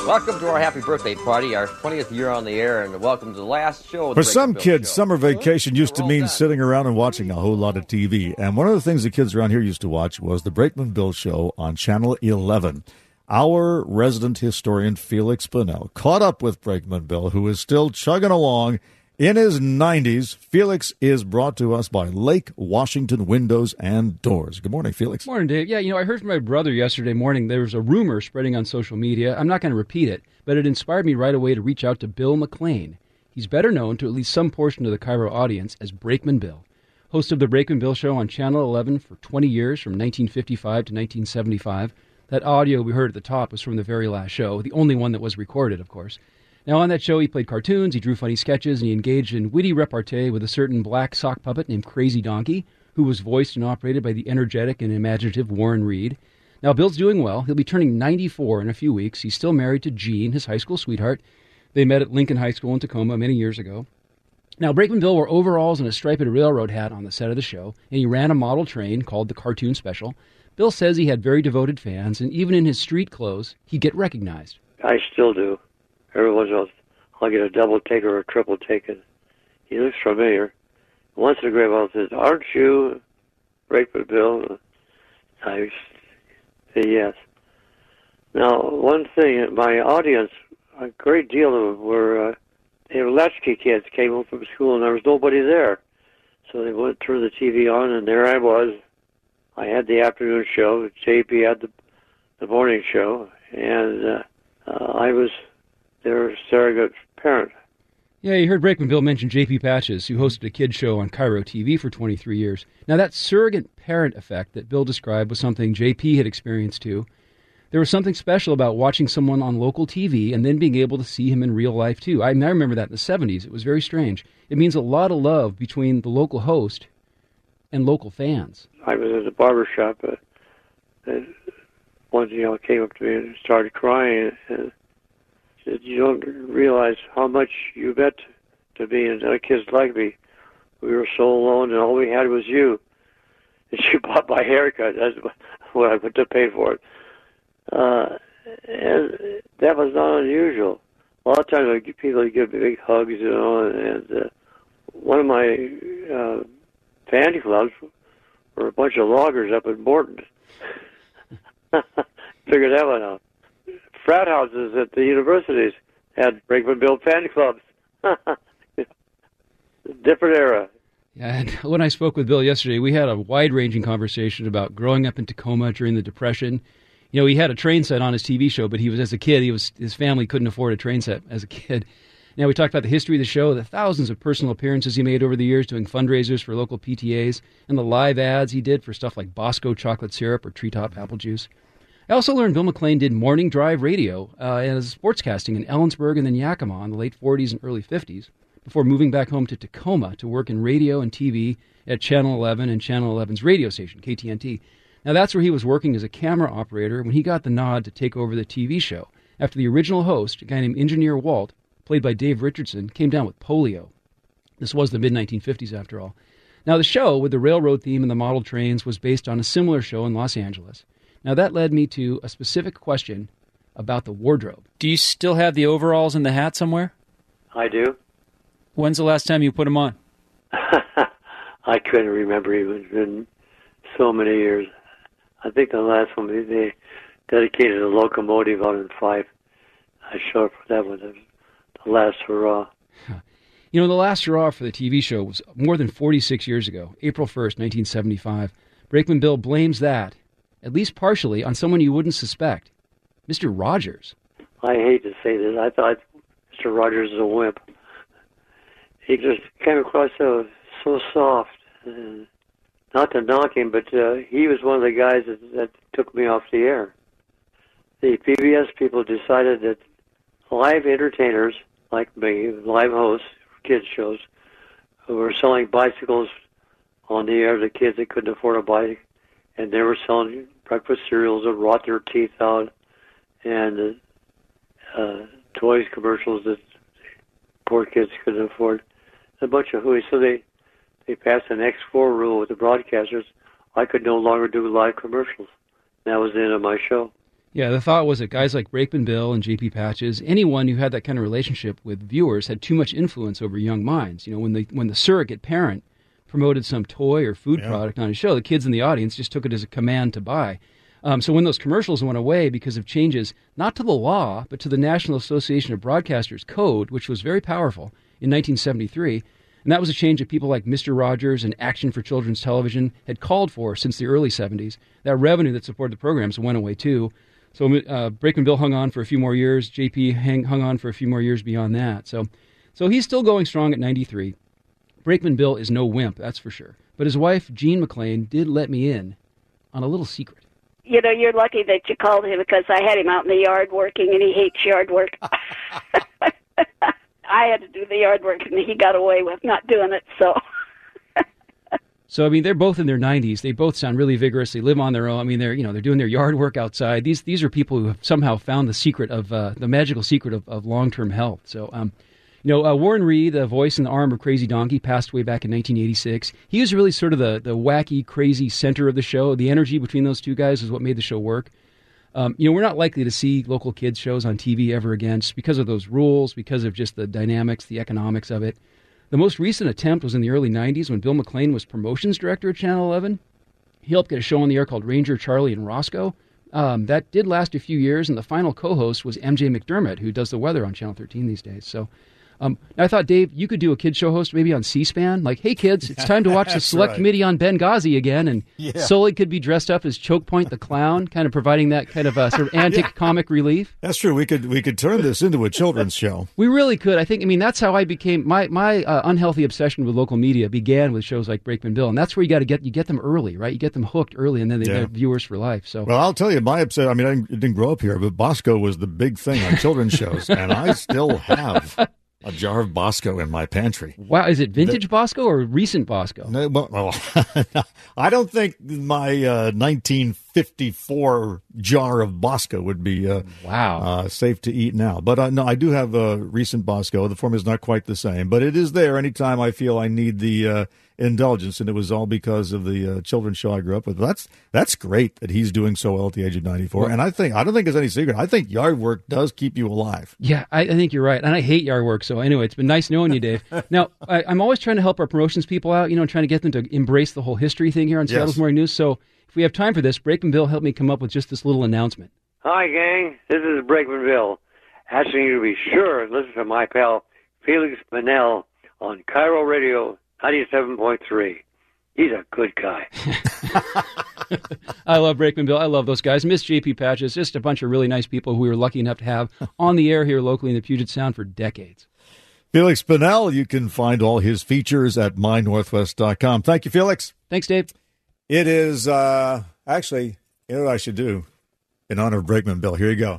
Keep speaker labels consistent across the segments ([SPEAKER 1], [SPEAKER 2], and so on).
[SPEAKER 1] Welcome to our happy birthday party, our 20th year on the air, and welcome to the last show.
[SPEAKER 2] For some kids, summer vacation used to mean sitting around and watching a whole lot of TV. And one of the things the kids around here used to watch was the Brakeman Bill Show on Channel 11. Our resident historian, Felix Bunnell, caught up with Brakeman Bill, who is still chugging along in his 90s. Felix is brought to us by Lake Washington Windows and Doors. Good morning, Felix.
[SPEAKER 3] Morning, Dave. Yeah, I heard from my brother yesterday morning there was a rumor spreading on social media. I'm not going to repeat it, but it inspired me right away to reach out to Bill McLean. He's better known to at least some portion of the Cairo audience as Brakeman Bill. Host of the Brakeman Bill Show on Channel 11 for 20 years, from 1955 to 1975. That audio we heard at the top was from the very last show, the only one that was recorded, of course. Now, on that show, he played cartoons, he drew funny sketches, and he engaged in witty repartee with a certain black sock puppet named Crazy Donkey, who was voiced and operated by the energetic and imaginative Warren Reed. Now, Bill's doing well. He'll be turning 94 in a few weeks. He's still married to Jean, his high school sweetheart. They met at Lincoln High School in Tacoma many years ago. Now, Brakeman Bill wore overalls and a striped railroad hat on the set of the show, and he ran a model train called the Cartoon Special. Bill says he had very devoted fans, and even in his street clothes, he'd get recognized.
[SPEAKER 4] I still do. Every once in a while, I'll get a double take or a triple take, and he looks familiar. Once in a great while, says, "Aren't you Brakeman Bill?" I say yes. Now, one thing, my audience, a great deal of them were they were latchkey kids, came home from school, and there was nobody there. So they went to turn the TV on, and there I was. I had the afternoon show. JP had the morning show, and I was their surrogate parent.
[SPEAKER 3] Yeah, you heard Brakeman Bill mention J.P. Patches, who hosted a kids show on Cairo TV for 23 years. Now, that surrogate parent effect that Bill described was something J.P. had experienced too. There was something special about watching someone on local TV and then being able to see him in real life too. I remember that in the 70s. It was very strange. It means a lot of love between the local host and local fans.
[SPEAKER 4] I was at the barber shop. One came up to me and started crying and said, "You don't realize how much you meant to me and other kids like me. We were so alone and all we had was you." And she bought my haircut. That's what I went to pay for it. And that was not unusual. A lot of times people give me big hugs, and one of my fan clubs were a bunch of loggers up in Morton. Figured that one out. Frat houses at the universities had Brakeman Bill fan clubs. Different era.
[SPEAKER 3] Yeah, and when I spoke with Bill yesterday, we had a wide-ranging conversation about growing up in Tacoma during the Depression. He had a train set on his TV show, but as a kid, his family couldn't afford a train set as a kid. Now, we talked about the history of the show, the thousands of personal appearances he made over the years doing fundraisers for local PTAs, and the live ads he did for stuff like Bosco chocolate syrup or Treetop apple juice. I also learned Bill McLean did morning drive radio as sportscasting in Ellensburg and then Yakima in the late 40s and early 50s, before moving back home to Tacoma to work in radio and TV at Channel 11 and Channel 11's radio station, KTNT. Now, that's where he was working as a camera operator when he got the nod to take over the TV show, after the original host, a guy named Engineer Walt, played by Dave Richardson, came down with polio. This was the mid-1950s, after all. Now, the show, with the railroad theme and the model trains, was based on a similar show in Los Angeles. Now, that led me to a specific question about the wardrobe.
[SPEAKER 5] Do you still have the overalls and the hat somewhere?
[SPEAKER 4] I do.
[SPEAKER 5] When's the last time you put them on?
[SPEAKER 4] I couldn't remember. It's been so many years. I think the last one, they dedicated a locomotive out in 5. I showed up for that one. The last hurrah.
[SPEAKER 3] The last hurrah for the TV show was more than 46 years ago, April 1st, 1975. Brakeman Bill blames that, at least partially, on someone you wouldn't suspect, Mr. Rogers.
[SPEAKER 4] I hate to say this. I thought Mr. Rogers was a wimp. He just came across so soft. Not to knock him, but he was one of the guys that took me off the air. The PBS people decided that live entertainers like me, live hosts, kids shows, who were selling bicycles on the air to kids that couldn't afford a bike, and they were selling breakfast cereals that rot their teeth out, and toys commercials that poor kids couldn't afford. A bunch of hooey. So they passed an X4 rule with the broadcasters. I could no longer do live commercials. That was the end of my show.
[SPEAKER 3] Yeah, the thought was that guys like Brakeman Bill and J.P. Patches, anyone who had that kind of relationship with viewers, had too much influence over young minds. You know, when the surrogate parent promoted some toy or food product on a show, the kids in the audience just took it as a command to buy. So when those commercials went away because of changes, not to the law, but to the National Association of Broadcasters Code, which was very powerful in 1973, and that was a change that people like Mr. Rogers and Action for Children's Television had called for since the early 70s, that revenue that supported the programs went away too. So Brakeman Bill hung on for a few more years. JP hung on for a few more years beyond that. So he's still going strong at 93. Brakeman Bill is no wimp, that's for sure. But his wife, Jean McLean, did let me in on a little secret.
[SPEAKER 6] You know, you're lucky that you called him because I had him out in the yard working, and he hates yard work. I had to do the yard work, and he got away with not doing it, so...
[SPEAKER 3] So, I mean, they're both in their 90s. They both sound really vigorous. They live on their own. I mean, they're doing their yard work outside. These are people who have somehow found the secret of the magical secret of long-term health. So, Warren Reed, the voice and the arm of Crazy Donkey, passed away back in 1986. He was really sort of the wacky, crazy center of the show. The energy between those two guys is what made the show work. We're not likely to see local kids shows on TV ever again just because of those rules, because of just the dynamics, the economics of it. The most recent attempt was in the early 90s when Bill McLean was promotions director at Channel 11. He helped get a show on the air called Ranger, Charlie, and Roscoe. That did last a few years, and the final co-host was MJ McDermott, who does the weather on Channel 13 these days. So I thought, Dave, you could do a kid show host maybe on C-SPAN. Like, hey, kids, it's time to watch the Select Committee on Benghazi again. And Sully could be dressed up as Choke Point the Clown, kind of providing that kind of sort of antic comic relief.
[SPEAKER 2] That's true. We could turn this into a children's show.
[SPEAKER 3] We really could. I mean, that's how I became, my unhealthy obsession with local media began with shows like Brakeman Bill. And that's where you get them early, right? You get them hooked early, and then they're viewers for life. So,
[SPEAKER 2] well, I'll tell you, I didn't grow up here, but Bosco was the big thing on children's shows, and I still have a jar of Bosco in my pantry.
[SPEAKER 3] Wow, is it vintage Bosco or recent Bosco?
[SPEAKER 2] No, well, I don't think my 1954 jar of Bosco would be safe to eat now. But no, I do have a recent Bosco. The formula is not quite the same, but it is there anytime I feel I need the indulgence, and it was all because of the children's show I grew up with. That's great that he's doing so well at the age of 94. Well, and I don't think it's any secret. I think yard work does keep you alive.
[SPEAKER 3] Yeah, I think you're right, and I hate yard work. So anyway, it's been nice knowing you, Dave. Now, I'm always trying to help our promotions people out, trying to get them to embrace the whole history thing here on Seattle's Morning News. So if we have time for this, Brakeman Bill helped me come up with just this little announcement.
[SPEAKER 4] Hi, gang. This is Brakeman Bill, asking you to be sure and listen to my pal Felix Manel on Cairo Radio 97.3. He's a good guy.
[SPEAKER 3] I love Brakeman Bill. I love those guys. Miss J.P. Patches, just a bunch of really nice people who we were lucky enough to have on the air here locally in the Puget Sound for decades.
[SPEAKER 2] Felix Pennell, you can find all his features at mynorthwest.com. Thank you, Felix.
[SPEAKER 3] Thanks, Dave.
[SPEAKER 2] It is, actually, you know what I should do in honor of Brakeman Bill? Here you go.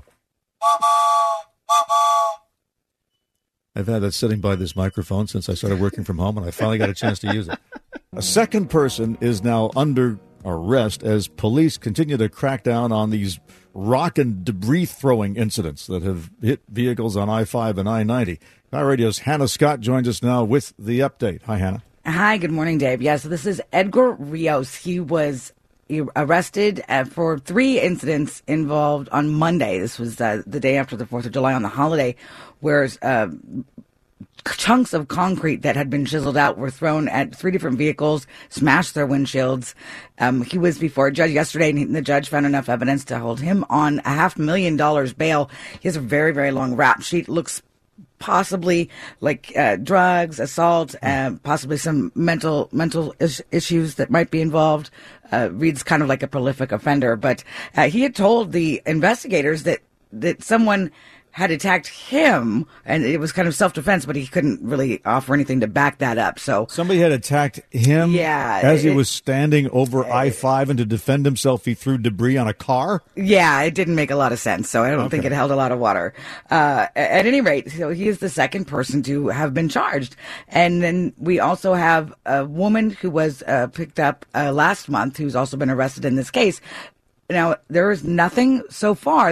[SPEAKER 2] I've had that sitting by this microphone since I started working from home, and I finally got a chance to use it. A second person is now under arrest as police continue to crack down on these rock and debris-throwing incidents that have hit vehicles on I-5 and I-90. Our Radio's Hannah Scott joins us now with the update. Hi, Hannah.
[SPEAKER 7] Hi, good morning, Dave. Yeah, so this is Edgar Rios. He was arrested for 3 incidents involved on Monday. This was the day after the 4th of July on the holiday, where chunks of concrete that had been chiseled out were thrown at 3 different vehicles, smashed their windshields. He was before a judge yesterday, and the judge found enough evidence to hold him on $500,000 bail. He has a very, very long rap sheet. Looks possibly like drugs, assault, possibly some mental issues that might be involved. Reads kind of like a prolific offender, but he had told the investigators that someone had attacked him, and it was kind of self-defense, but he couldn't really offer anything to back that up. So
[SPEAKER 2] somebody had attacked him as he was standing over I-5, and to defend himself, he threw debris on a car?
[SPEAKER 7] Yeah, it didn't make a lot of sense, so I don't think it held a lot of water. At any rate, so he is the second person to have been charged. And then we also have a woman who was picked up last month who's also been arrested in this case. Now, there is nothing so far that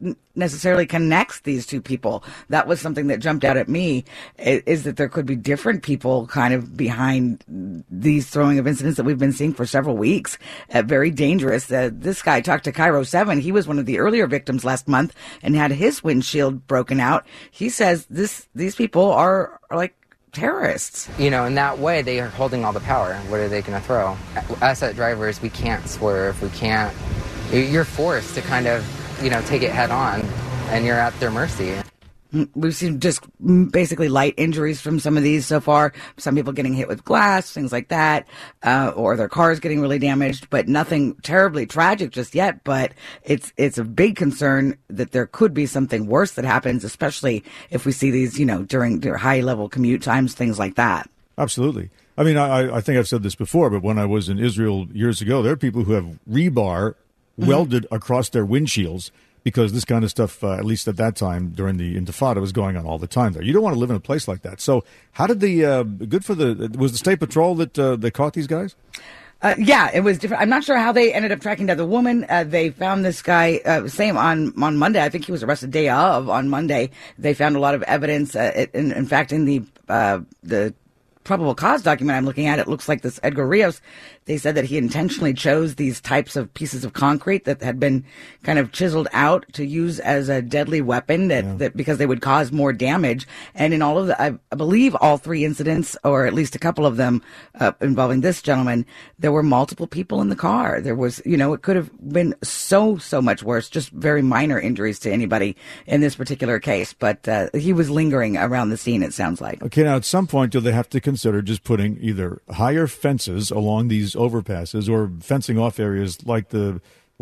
[SPEAKER 7] necessarily connects these two people. That was something that jumped out at me, is that there could be different people kind of behind these throwing of incidents that we've been seeing for several weeks. Very dangerous. This guy talked to Cairo 7. He was one of the earlier victims last month and had his windshield broken out. He says these people are like terrorists.
[SPEAKER 8] You know, in that way, they are holding all the power. What are they going to throw? Us as drivers, we can't swerve. We can't. You're forced to kind of, you know, take it head on, and you're at their mercy.
[SPEAKER 7] We've seen just basically light injuries from some of these so far. Some people getting hit with glass, things like that, or their cars getting really damaged, but nothing terribly tragic just yet. But it's a big concern that there could be something worse that happens, especially if we see these, you know, during their high-level commute times, things like that.
[SPEAKER 2] Absolutely. I mean, I think I've said this before, but when I was in Israel years ago, there are people who have rebar welded across their windshields, because this kind of stuff, at least at that time during the Intifada, was going on all the time there. You don't want to live in a place like that. So how did was the State Patrol that they caught these guys?
[SPEAKER 7] Yeah, it was different. I'm not sure how they ended up tracking down the woman. They found this guy, same on Monday. I think he was arrested day of on Monday. They found a lot of evidence. In fact, in the probable cause document I'm looking at, it looks like this Edgar Rios, they said that he intentionally chose these types of pieces of concrete that had been kind of chiseled out to use as a deadly weapon that because they would cause more damage. And in all of I believe all three incidents, or at least a couple of them involving this gentleman, there were multiple people in the car. There was, you know, it could have been so much worse, just very minor injuries to anybody in this particular case. But he was lingering around the scene, it sounds like.
[SPEAKER 2] Okay, now at some point, do they have to consider just putting either higher fences along these overpasses or fencing off areas like the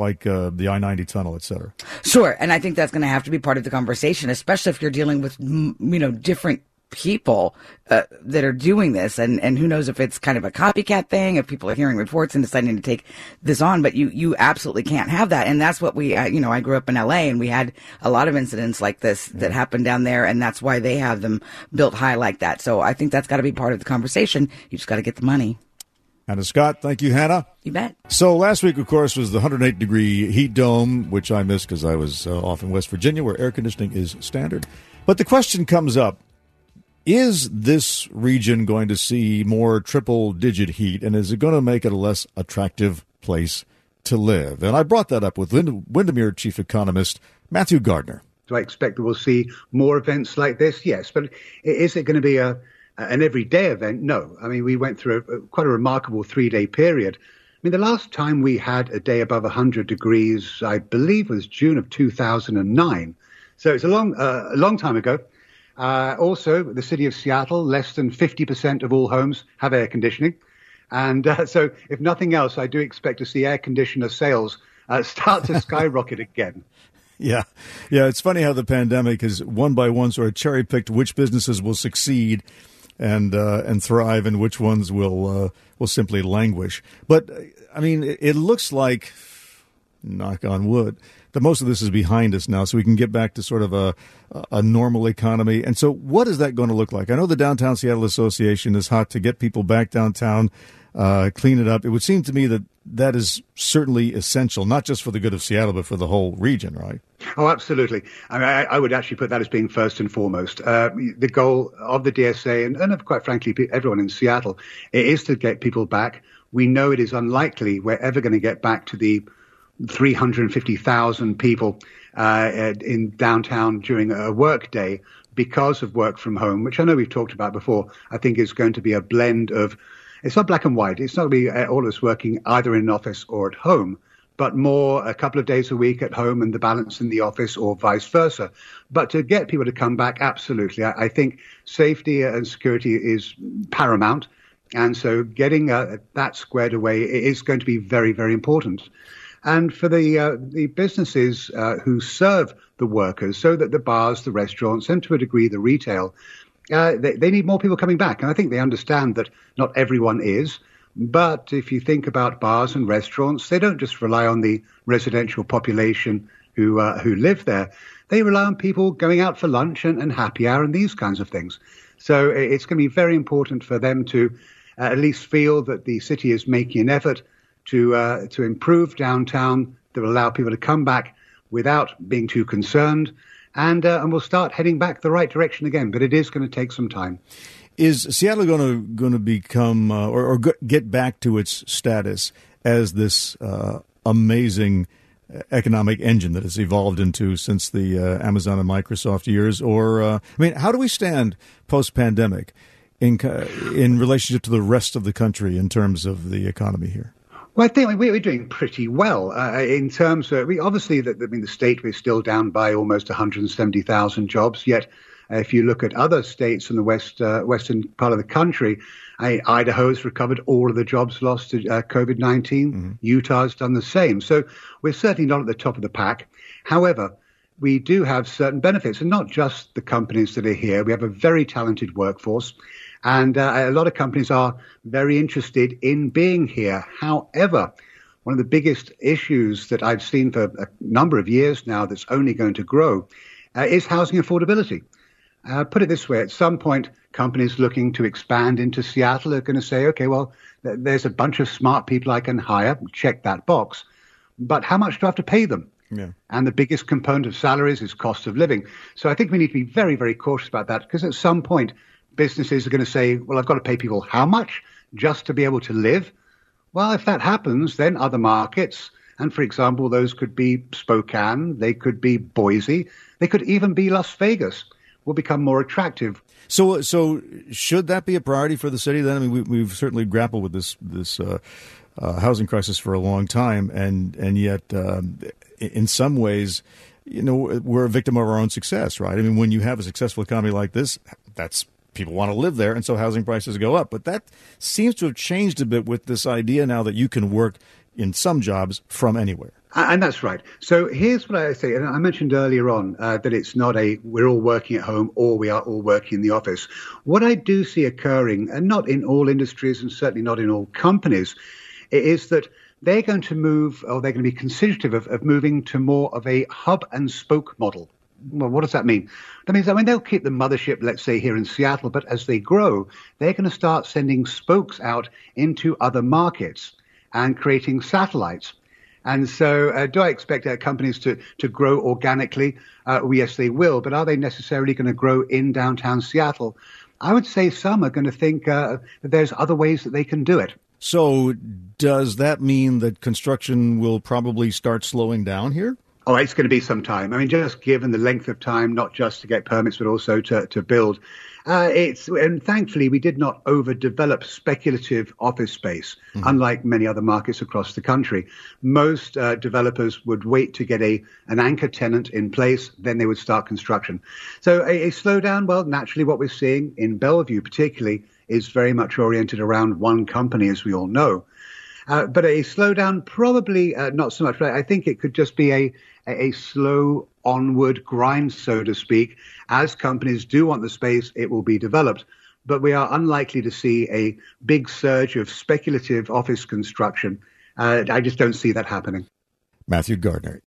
[SPEAKER 2] I-90 tunnel, et cetera?
[SPEAKER 7] Sure, and I think that's going to have to be part of the conversation, especially if you're dealing with, you know, different people that are doing this, and who knows if it's kind of a copycat thing, if people are hearing reports and deciding to take this on, but you absolutely can't have that. And that's what we, you know, I grew up in LA, and we had a lot of incidents like this that happened down there, and that's why they have them built high like that. So I think that's got to be part of the conversation. You just got to get the money.
[SPEAKER 2] Hannah Scott, thank you, Hannah.
[SPEAKER 7] You bet.
[SPEAKER 2] So last week, of course, was the 108-degree heat dome, which I missed because I was off in West Virginia, where air conditioning is standard. But the question comes up, is this region going to see more triple-digit heat, and is it going to make it a less attractive place to live? And I brought that up with Windermere chief economist Matthew Gardner.
[SPEAKER 9] Do I expect that we'll see more events like this? Yes. But is it going to be an everyday event? No. I mean, we went through quite a remarkable 3-day period. I mean, the last time we had a day above 100 degrees, I believe, was June of 2009. So it's a long time ago. Also, the city of Seattle, less than 50% of all homes have air conditioning. And so if nothing else, I do expect to see air conditioner sales start to skyrocket again.
[SPEAKER 2] Yeah. It's funny how the pandemic has one by one sort of cherry-picked which businesses will succeed and thrive, and which ones will simply languish. But I mean, it looks like, knock on wood, that most of this is behind us now, so we can get back to sort of a normal economy. And so, what is that going to look like? I know the Downtown Seattle Association is hot to get people back downtown, clean it up. It would seem to me that is certainly essential, not just for the good of Seattle, but for the whole region, right?
[SPEAKER 9] Oh, absolutely. I mean, I would actually put that as being first and foremost. The goal of the DSA and of, quite frankly, everyone in Seattle, it is to get people back. We know it is unlikely we're ever going to get back to the 350,000 people in downtown during a work day because of work from home, which I know we've talked about before. I think is going to be a blend of, it's not black and white. It's not going to be all of us working either in an office or at home, but more a couple of days a week at home and the balance in the office, or vice versa. But to get people to come back, absolutely. I think safety and security is paramount. And so getting that squared away is going to be very, very important. And for the businesses who serve the workers, so that the bars, the restaurants, and to a degree the retail, they need more people coming back. And I think they understand that not everyone is. But if you think about bars and restaurants, they don't just rely on the residential population who live there. They rely on people going out for lunch and happy hour and these kinds of things. So it's going to be very important for them to at least feel that the city is making an effort to improve downtown, that will allow people to come back without being too concerned, and we'll start heading back the right direction again. But it is going to take some time.
[SPEAKER 2] Is Seattle going to become or get back to its status as this amazing economic engine that it's evolved into since the Amazon and Microsoft years? Or how do we stand post-pandemic in relationship to the rest of the country in terms of the economy here?
[SPEAKER 9] Well, I think we're doing pretty well in terms of, the state, we're still down by almost 170,000 jobs. Yet, if you look at other states in the western part of the country, Idaho's recovered all of the jobs lost to COVID-19. Mm-hmm. Utah's done the same. So we're certainly not at the top of the pack. However, we do have certain benefits, and not just the companies that are here. We have a very talented workforce. And a lot of companies are very interested in being here. However, one of the biggest issues that I've seen for a number of years now that's only going to grow is housing affordability. Put it this way, at some point, companies looking to expand into Seattle are going to say, okay, well, there's a bunch of smart people I can hire, check that box, but how much do I have to pay them? Yeah. And the biggest component of salaries is cost of living. So I think we need to be very, very cautious about that, because at some point, businesses are going to say, well, I've got to pay people how much just to be able to live? Well, if that happens, then other markets, and for example, those could be Spokane, they could be Boise, they could even be Las Vegas, will become more attractive.
[SPEAKER 2] So should that be a priority for the city then? I mean, we've certainly grappled with this housing crisis for a long time, and yet in some ways, we're a victim of our own success, right? I mean, when you have a successful economy like this, people want to live there, and so housing prices go up. But that seems to have changed a bit with this idea now that you can work in some jobs from anywhere.
[SPEAKER 9] And that's right. So here's what I say, and I mentioned earlier on that it's not we're all working at home or we are all working in the office. What I do see occurring, and not in all industries and certainly not in all companies, is that they're going to move, or they're going to be considerative of moving to more of a hub and spoke model. Well, what does that mean? That means, they'll keep the mothership, let's say, here in Seattle, but as they grow, they're going to start sending spokes out into other markets and creating satellites. And so do I expect companies to grow organically? Yes, they will. But are they necessarily going to grow in downtown Seattle? I would say some are going to think that there's other ways that they can do it.
[SPEAKER 2] So does that mean that construction will probably start slowing down here?
[SPEAKER 9] Oh, it's going to be some time. I mean, just given the length of time, not just to get permits, but also to build. And thankfully, we did not overdevelop speculative office space, unlike many other markets across the country. Most developers would wait to get an anchor tenant in place, then they would start construction. So a slowdown, well, naturally what we're seeing in Bellevue particularly is very much oriented around one company, as we all know. But a slowdown, probably not so much. But I think it could just be a slow onward grind, so to speak. As companies do want the space, it will be developed. But we are unlikely to see a big surge of speculative office construction. I just don't see that happening.
[SPEAKER 2] Matthew Gardner.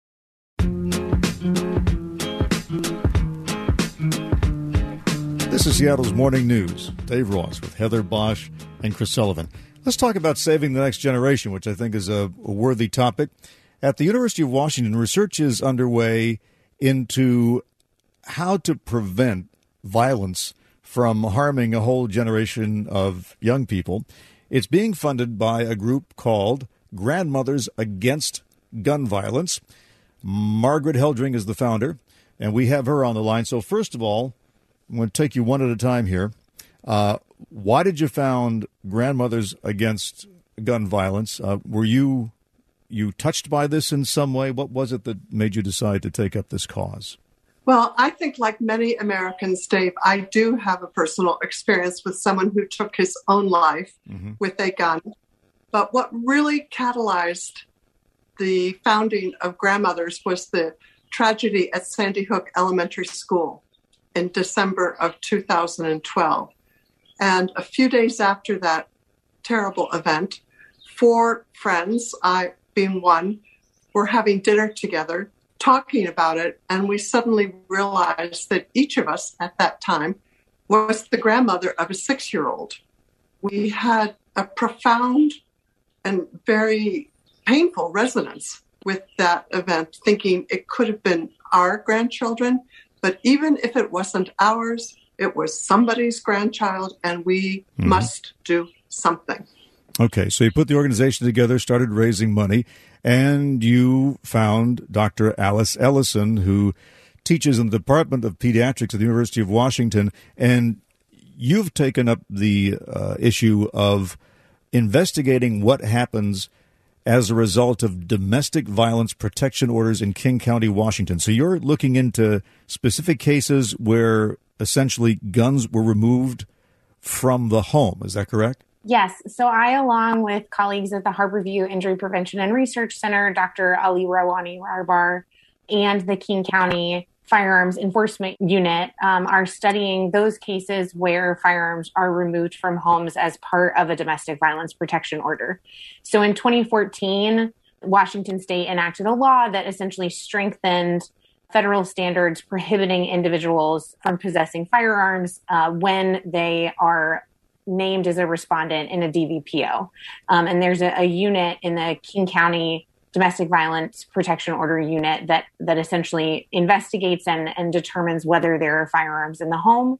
[SPEAKER 2] This is Seattle's Morning News. Dave Ross with Heather Bosch and Chris Sullivan. Let's talk about saving the next generation, which I think is a worthy topic. At the University of Washington, research is underway into how to prevent violence from harming a whole generation of young people. It's being funded by a group called Grandmothers Against Gun Violence. Margaret Heldring is the founder, and we have her on the line. So first of all, I'm going to take you one at a time here. Why did you found Grandmothers Against Gun Violence? Were you touched by this in some way? What was it that made you decide to take up this cause?
[SPEAKER 10] Well, I think like many Americans, Dave, I do have a personal experience with someone who took his own life with a gun. But what really catalyzed the founding of Grandmothers was the tragedy at Sandy Hook Elementary School in December of 2012. And a few days after that terrible event, 4 friends, I being one, were having dinner together, talking about it, and we suddenly realized that each of us at that time was the grandmother of a 6-year-old. We had a profound and very painful resonance with that event, thinking it could have been our grandchildren. But even if it wasn't ours, it was somebody's grandchild, and we must do something.
[SPEAKER 2] Okay, so you put the organization together, started raising money, and you found Dr. Alice Ellison, who teaches in the Department of Pediatrics at the University of Washington, and you've taken up the issue of investigating what happens as a result of domestic violence protection orders in King County, Washington. So you're looking into specific cases where essentially guns were removed from the home. Is that correct?
[SPEAKER 11] Yes. So I, along with colleagues at the Harborview Injury Prevention and Research Center, Dr. Ali Rawani Rarbar, and the King County Firearms Enforcement Unit, are studying those cases where firearms are removed from homes as part of a domestic violence protection order. So in 2014, Washington State enacted a law that essentially strengthened federal standards prohibiting individuals from possessing firearms when they are named as a respondent in a DVPO. And there's a unit in the King County Domestic Violence Protection Order unit that essentially investigates and determines whether there are firearms in the home.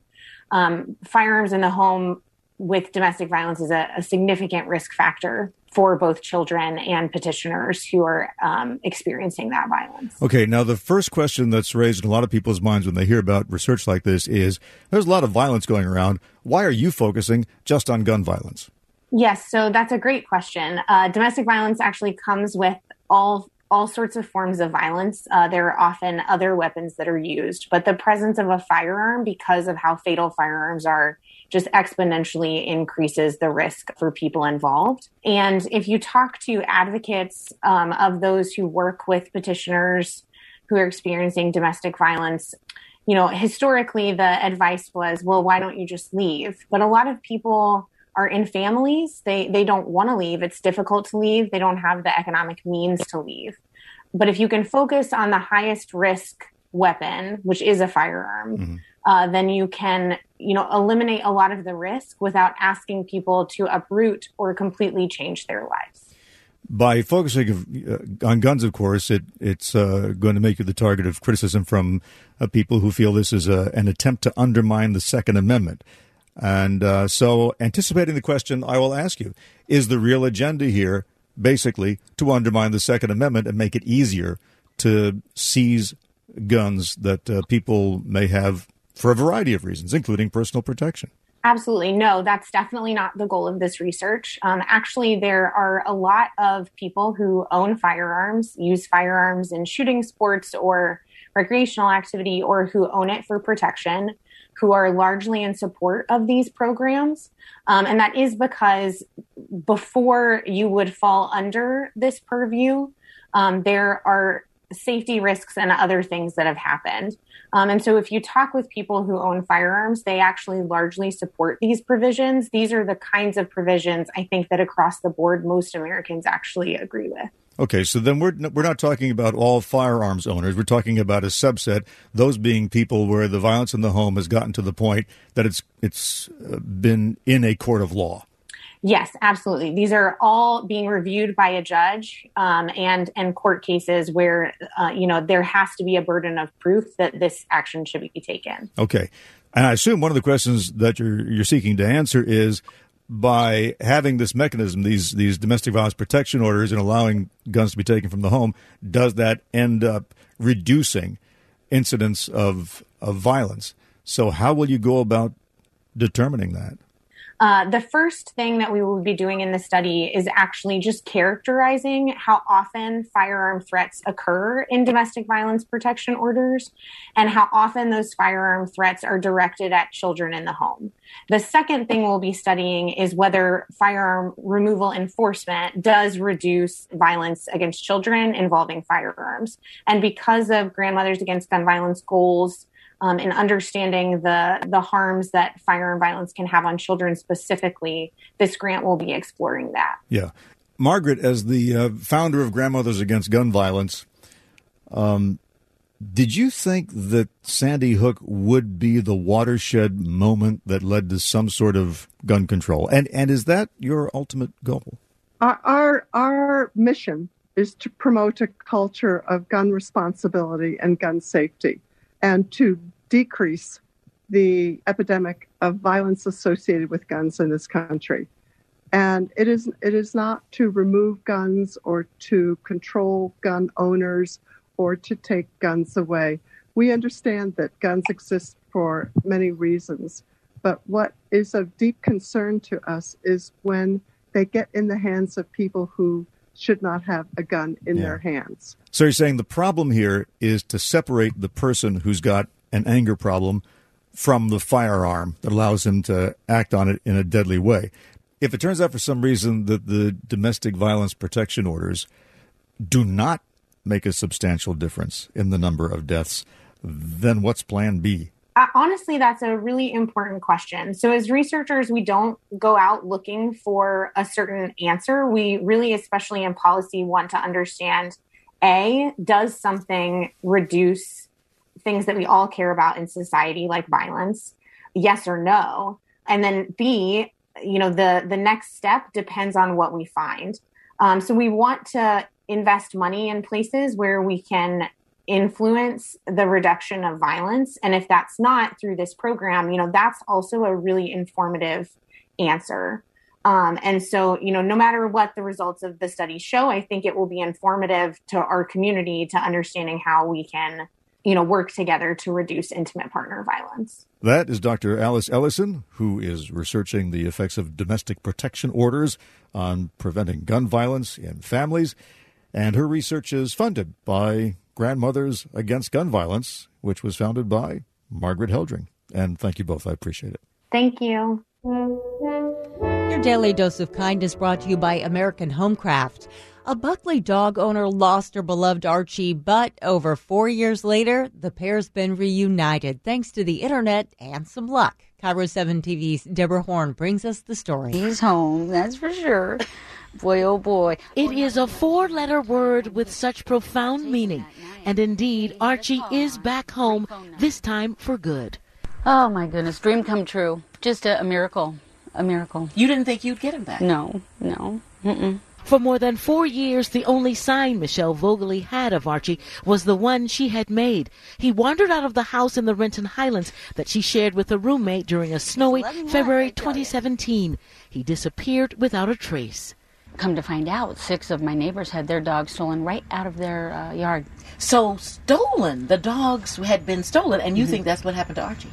[SPEAKER 11] Firearms in the home with domestic violence is a significant risk factor for both children and petitioners who are experiencing that violence.
[SPEAKER 2] Okay, now the first question that's raised in a lot of people's minds when they hear about research like this is, there's a lot of violence going around. Why are you focusing just on gun violence?
[SPEAKER 11] Yes, so that's a great question. Domestic violence actually comes with all sorts of forms of violence. There are often other weapons that are used, but the presence of a firearm, because of how fatal firearms are, just exponentially increases the risk for people involved. And if you talk to advocates of those who work with petitioners who are experiencing domestic violence, historically the advice was, well, why don't you just leave? But a lot of people are in families. They don't want to leave. It's difficult to leave. They don't have the economic means to leave. But if you can focus on the highest risk weapon, which is a firearm, then you can, eliminate a lot of the risk without asking people to uproot or completely change their lives.
[SPEAKER 2] By focusing on guns, of course, it's going to make you the target of criticism from people who feel this is an attempt to undermine the Second Amendment. And so, anticipating the question, I will ask you, is the real agenda here basically to undermine the Second Amendment and make it easier to seize guns that people may have for a variety of reasons, including personal protection?
[SPEAKER 11] Absolutely. No, that's definitely not the goal of this research. Actually, there are a lot of people who own firearms, use firearms in shooting sports or recreational activity, or who own it for protection, who are largely in support of these programs. And that is because before you would fall under this purview, there are safety risks and other things that have happened. And so if you talk with people who own firearms, they actually largely support these provisions. These are the kinds of provisions I think that across the board, most Americans actually agree with.
[SPEAKER 2] Okay, so then we're not talking about all firearms owners. We're talking about a subset, those being people where the violence in the home has gotten to the point that it's been in a court of law.
[SPEAKER 11] Yes, absolutely. These are all being reviewed by a judge and court cases where, there has to be a burden of proof that this action should be taken.
[SPEAKER 2] Okay. And I assume one of the questions that you're seeking to answer is, by having this mechanism, these domestic violence protection orders and allowing guns to be taken from the home, does that end up reducing incidents of violence? So how will you go about determining that?
[SPEAKER 11] The first thing that we will be doing in the study is actually just characterizing how often firearm threats occur in domestic violence protection orders and how often those firearm threats are directed at children in the home. The second thing we'll be studying is whether firearm removal enforcement does reduce violence against children involving firearms. And because of Grandmothers Against Gun Violence goals, in understanding the harms that firearm violence can have on children specifically, this grant will be exploring that.
[SPEAKER 2] Yeah. Margaret, as the founder of Grandmothers Against Gun Violence, did you think that Sandy Hook would be the watershed moment that led to some sort of gun control? And is that your ultimate goal?
[SPEAKER 10] Our mission is to promote a culture of gun responsibility and gun safety, and to decrease the epidemic of violence associated with guns in this country. And it is not to remove guns or to control gun owners or to take guns away. We understand that guns exist for many reasons, but what is of deep concern to us is when they get in the hands of people who should not have a gun in their hands.
[SPEAKER 2] So you're saying the problem here is to separate the person who's got an anger problem from the firearm that allows him to act on it in a deadly way. If it turns out for some reason that the domestic violence protection orders do not make a substantial difference in the number of deaths, then what's plan B?
[SPEAKER 11] Honestly, that's a really important question. So as researchers, we don't go out looking for a certain answer. We really, especially in policy, want to understand, A, does something reduce things that we all care about in society, like violence? Yes or no? And then B, the next step depends on what we find. So we want to invest money in places where we can influence the reduction of violence. And if that's not through this program, that's also a really informative answer. And so, no matter what the results of the study show, I think it will be informative to our community to understanding how we can, work together to reduce intimate partner violence.
[SPEAKER 2] That is Dr. Alice Ellison, who is researching the effects of domestic protection orders on preventing gun violence in families. And her research is funded by Grandmothers Against Gun Violence, which was founded by Margaret Heldring. And thank you both. I appreciate it.
[SPEAKER 11] Thank you.
[SPEAKER 12] Your Daily Dose of Kindness brought to you by American Homecraft. A Buckley dog owner lost her beloved Archie, but over 4 years later, the pair's been reunited thanks to the internet and some luck. Cairo 7 TV's Deborah Horn brings us the story.
[SPEAKER 13] He's home, that's for sure. Boy, oh boy. It is a 4-letter word with such profound meaning. And indeed, Archie is back home, this time for good. Oh, my goodness. Dream come true. Just a miracle. A miracle.
[SPEAKER 14] You didn't think you'd get him back?
[SPEAKER 13] No. Mm-mm. For more than 4 years, the only sign Michelle Vogely had of Archie was the one she had made. He wandered out of the house in the Renton Highlands that she shared with a roommate during a snowy February 2017. He disappeared without a trace. Come to find out, 6 of my neighbors had their dogs stolen right out of their yard.
[SPEAKER 14] So stolen. The dogs had been stolen, and you think that's what happened to Archie?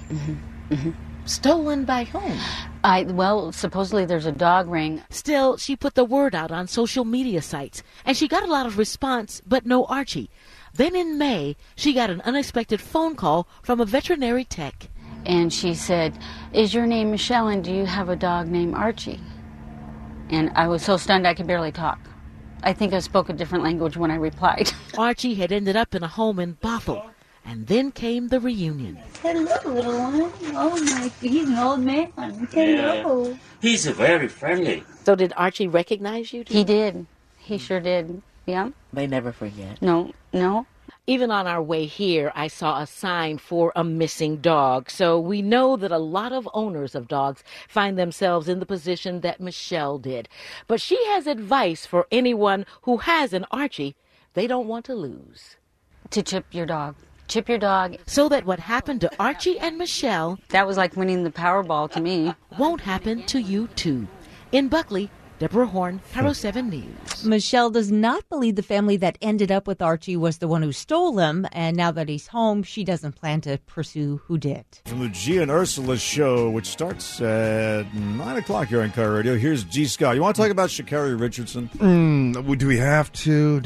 [SPEAKER 14] Stolen by whom?
[SPEAKER 13] Well, supposedly there's a dog ring. Still, she put the word out on social media sites, and she got a lot of response, but no Archie. Then in May, she got an unexpected phone call from a veterinary tech. And she said, "Is your name Michelle, and do you have a dog named Archie?" And I was so stunned I could barely talk. I think I spoke a different language when I replied. Archie had ended up in a home in Bothell. And then came the reunion.
[SPEAKER 15] Hello, little one. Oh, my, he's an old man. Hello.
[SPEAKER 16] Yeah. He's very friendly.
[SPEAKER 14] So did Archie recognize you?
[SPEAKER 13] He did. He sure did. Yeah.
[SPEAKER 14] They never forget.
[SPEAKER 13] No.
[SPEAKER 14] Even on our way here, I saw a sign for a missing dog. So we know that a lot of owners of dogs find themselves in the position that Michelle did. But she has advice for anyone who has an Archie they don't want to lose.
[SPEAKER 13] To chip your dog. Chip your dog. So that what happened to Archie and Michelle... That was like winning the Powerball to me. ...won't happen to you, too. In Buckley, Deborah Horn, Cairo 7 News.
[SPEAKER 12] Michelle does not believe the family that ended up with Archie was the one who stole him, and now that he's home, she doesn't plan to pursue who did.
[SPEAKER 2] From the G and Ursula show, which starts at 9 o'clock here on Car Radio, here's G. Scott. You want to talk about Sha'Carri Richardson?
[SPEAKER 17] Do we have to?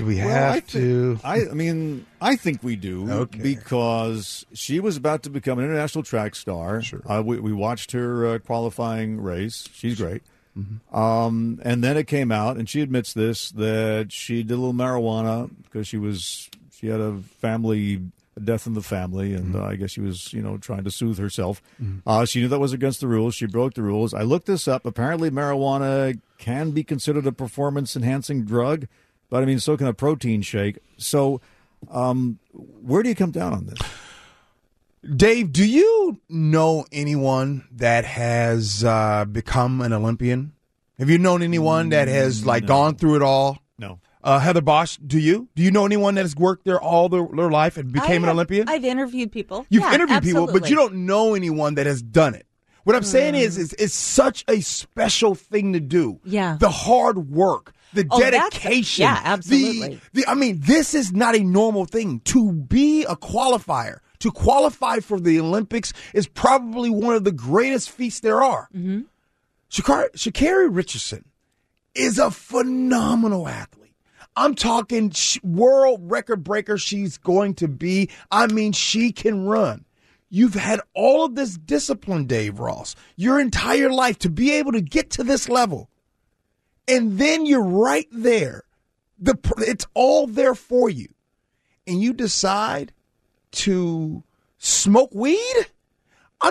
[SPEAKER 2] I think we do.
[SPEAKER 17] Okay.
[SPEAKER 2] Because she was about to become an international track star.
[SPEAKER 17] Sure.
[SPEAKER 2] We watched her qualifying race. She's great.
[SPEAKER 17] Mm-hmm.
[SPEAKER 2] And then it came out, and she admits this, that she did a little marijuana because she had a death in the family, and I guess she was, trying to soothe herself. She knew that was against the rules. She broke the rules. I looked this up. Apparently, marijuana can be considered a performance-enhancing drug, but so can a protein shake. So, where do you come down on this?
[SPEAKER 17] Dave, do you know anyone that has become an Olympian? Have you known anyone that has gone through it all?
[SPEAKER 2] No.
[SPEAKER 17] Heather Bosch, do you know anyone that has worked there all their life and became an Olympian?
[SPEAKER 12] I've interviewed people.
[SPEAKER 17] You've
[SPEAKER 12] Yeah,
[SPEAKER 17] interviewed people, but
[SPEAKER 12] absolutely.
[SPEAKER 17] you don't know anyone that has done it. What I'm saying is it's such a special thing to do.
[SPEAKER 12] Yeah.
[SPEAKER 17] The hard work, the dedication.
[SPEAKER 12] Yeah, absolutely.
[SPEAKER 17] This is not a normal thing. To be a qualifier, to qualify for the Olympics is probably one of the greatest feats there are.
[SPEAKER 12] Mm-hmm.
[SPEAKER 17] Sha'Carri Richardson is a phenomenal athlete. I'm talking world record breaker she's going to be. I mean, she can run. You've had all of this discipline, Dave Ross, your entire life to be able to get to this level. And then you're right there. It's all there for you. And you decide to smoke weed? I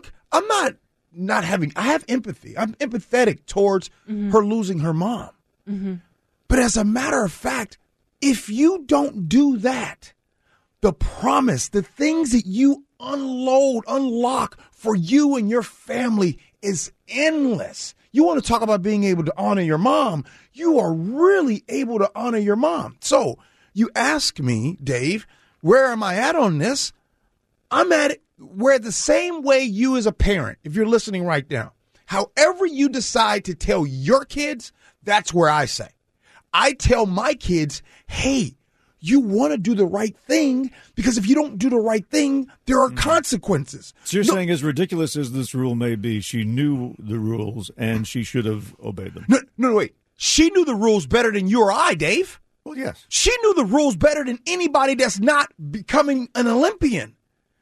[SPEAKER 17] have empathy. I'm empathetic towards her losing her mom.
[SPEAKER 12] Mm-hmm.
[SPEAKER 17] But as a matter of fact, if you don't do that, the promise, the things that you unlock for you and your family is endless. You want to talk about being able to honor your mom. You are really able to honor your mom. So you ask me, Dave, where am I at on this? I'm at it where the same way you as a parent, if you're listening right now, however you decide to tell your kids, that's where I say. I tell my kids, hey, you want to do the right thing because if you don't do the right thing, there are consequences.
[SPEAKER 2] So you're saying as ridiculous as this rule may be, she knew the rules and she should have obeyed them.
[SPEAKER 17] No, wait. She knew the rules better than you or I, Dave.
[SPEAKER 2] Well, yes.
[SPEAKER 17] She knew the rules better than anybody that's not becoming an Olympian.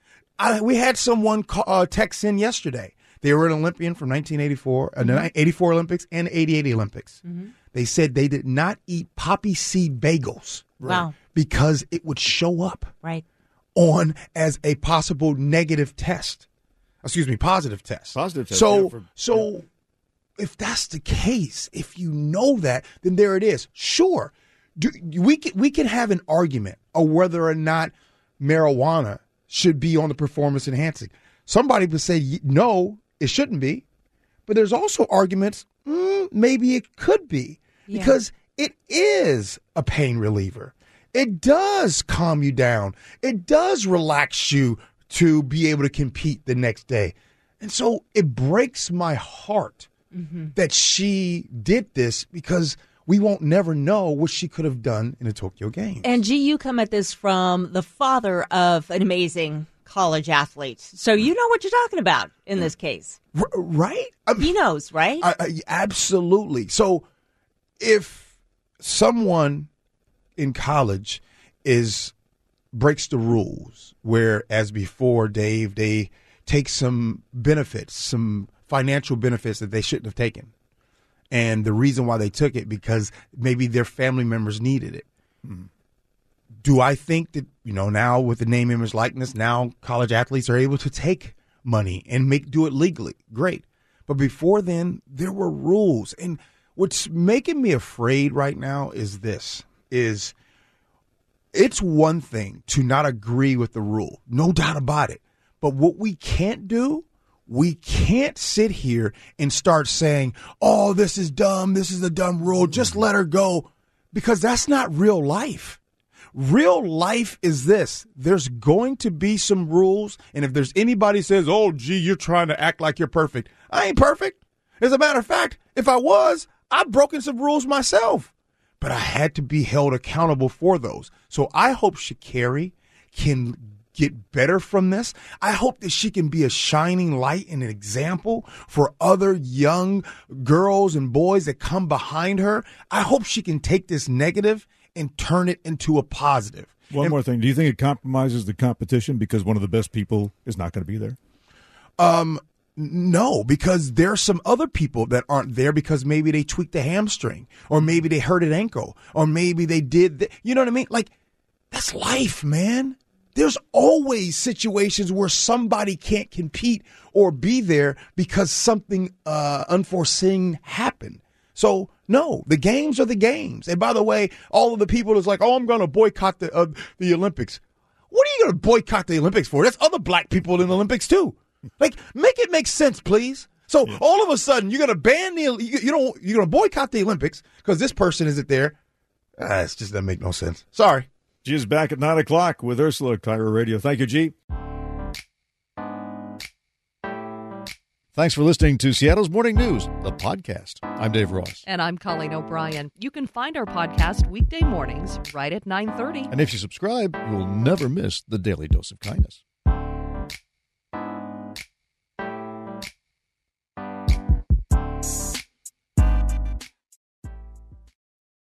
[SPEAKER 17] We had someone text in yesterday. They were an Olympian from 1984, 84 Olympics and 88 Olympics.
[SPEAKER 12] Mm-hmm.
[SPEAKER 17] They said they did not eat poppy seed bagels.
[SPEAKER 12] Wow.
[SPEAKER 17] Because it would show up on as a possible negative test. Positive test.
[SPEAKER 2] Positive test.
[SPEAKER 17] So if that's the case, if you know that, then there it is. Sure. We can have an argument of whether or not marijuana should be on the performance enhancing. Somebody would say, no, it shouldn't be. But there's also arguments, maybe it could be.
[SPEAKER 12] Yeah.
[SPEAKER 17] Because it is a pain reliever. It does calm you down. It does relax you to be able to compete the next day. And so it breaks my heart that she did this because we won't never know what she could have done in the Tokyo Games.
[SPEAKER 12] And G, you come at this from the father of an amazing college athlete. So you know what you're talking about in this case.
[SPEAKER 17] Right?
[SPEAKER 12] He knows, right?
[SPEAKER 17] Absolutely. So if someone in college breaks the rules, whereas before, Dave, they take some benefits, some financial benefits that they shouldn't have taken. And the reason why they took it, because maybe their family members needed it. Do I think that, now with the name, image, likeness, now college athletes are able to take money and do it legally? Great. But before then, there were rules. And what's making me afraid right now is it's one thing to not agree with the rule, no doubt about it. But what we can't do, we can't sit here and start saying, oh, this is dumb, this is a dumb rule, just let her go, because that's not real life. Real life is this. There's going to be some rules, and if there's anybody says, oh, gee, you're trying to act like you're perfect, I ain't perfect. As a matter of fact, if I was, I've broken some rules myself. But I had to be held accountable for those. So I hope Sha'Carri can get better from this. I hope that she can be a shining light and an example for other young girls and boys that come behind her. I hope she can take this negative and turn it into a positive.
[SPEAKER 2] One more thing. Do you think it compromises the competition because one of the best people is not going to be there?
[SPEAKER 17] No, because there are some other people that aren't there because maybe they tweaked a hamstring or maybe they hurt an ankle or maybe they did. You know what I mean? Like, that's life, man. There's always situations where somebody can't compete or be there because something unforeseen happened. So, no, the games are the games. And by the way, all of the people that's like, oh, I'm going to boycott the Olympics. What are you going to boycott the Olympics for? There's other black people in the Olympics, too. Like, make it make sense, please. So all of a sudden, you're going to ban you're going to boycott the Olympics because this person isn't there. It just doesn't make no sense. Sorry.
[SPEAKER 2] G is back at 9 o'clock with Ursula, KIRO Radio. Thank you, G. Thanks for listening to Seattle's Morning News, the podcast. I'm Dave Ross.
[SPEAKER 18] And I'm Colleen O'Brien. You can find our podcast weekday mornings right at 9:30.
[SPEAKER 2] And if you subscribe, you'll never miss the Daily Dose of Kindness.